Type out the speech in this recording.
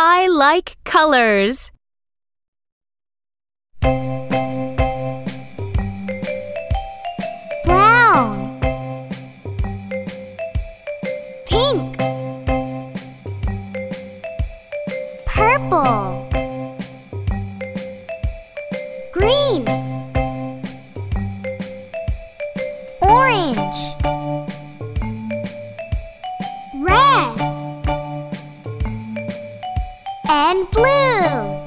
I like colors. Brown, pink, purple, green, orange, red, and blue.